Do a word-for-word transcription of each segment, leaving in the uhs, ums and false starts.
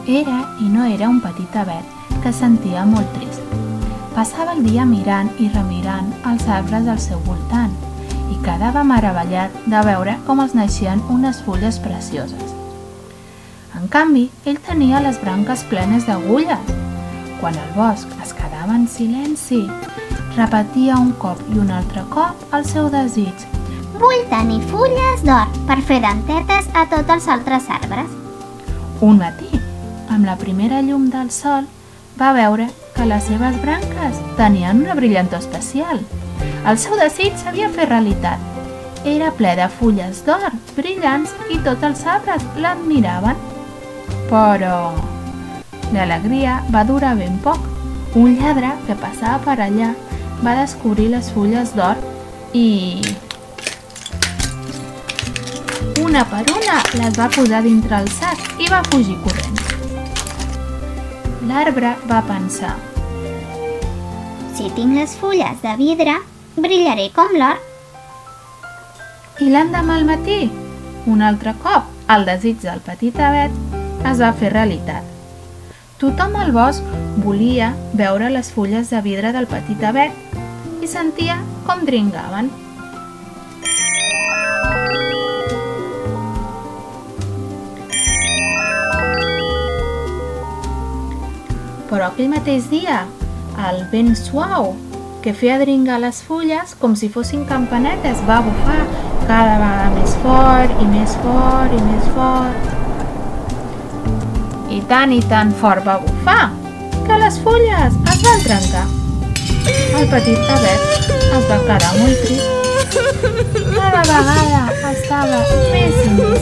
Era i no era un petit avet que es sentia molt trist. Passava el dia mirant i remirant els arbres al seu voltant i quedava meravellat de veure com els naixien unes fulles precioses. En canvi, ell tenia les branques plenes d'agulles. Quan el bosc es quedava en silenci, repetia un cop i un altre cop el seu desig. Vull tenir fulles d'or per fer dentetes a tots els altres arbres. Un matí, amb la primera llum del sol, va veure que les seves branques tenien una brillantor especial. El seu desig s'havia fet realitat. Era ple de fulles d'or brillants i tots els arbres l'admiraven. Però l'alegria va durar ben poc. Un lladre que passava per allà va descobrir les fulles d'or i... una per una les va posar dintre el sac i va fugir corrents. L'arbre va pensar: si tinc les fulles de vidre, brillaré com l'or. I l'endemà al matí, un altre cop, el desig del petit avet es va fer realitat. Tothom al bosc volia veure les fulles de vidre del petit avet i sentia com dringaven. Però aquell mateix dia, el vent suau que feia dringar les fulles com si fossin campanetes va bufar cada vegada més fort i més fort i més fort. I tant i tan fort va bufar que les fulles es van trencar. El petit avet es va quedar molt trist. Cada vegada estava més i més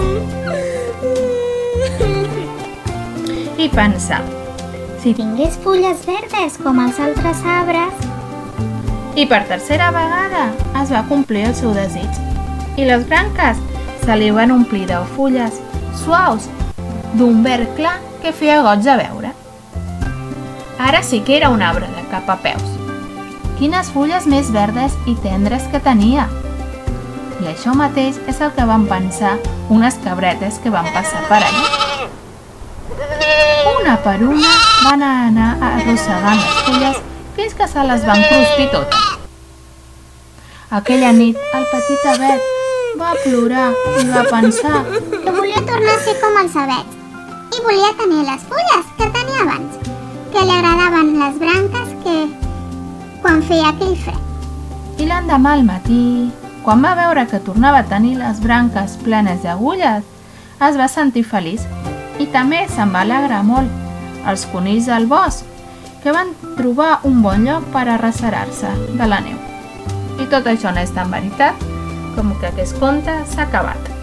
trist. I pensà: si tingués fulles verdes com els altres arbres... I per tercera vegada es va complir el seu desig i les branques se li van omplir de fulles suaus d'un verd clar que feia goig de veure. Ara sí que era un arbre de cap a peus. Quines fulles més verdes i tendres que tenia! I això mateix és el que van pensar unes cabretes que van passar per allà. Una per una van anar arrossegant les fulles fins que se les van crustir totes. Aquella nit el petit avet va plorar i va pensar que volia tornar a ser com els avets i volia tenir les fulles que tenia abans, que li agradaven les branques que quan feia aquell fred. I l'endemà al matí, quan va veure que tornava a tenir les branques plenes d'agulles, es va sentir feliç i també se'n va alegrar molt els conills del bosc, que van trobar un bon lloc per arrecerar-se de la neu. I tot això no és tan veritat com que aquest conte s'ha acabat.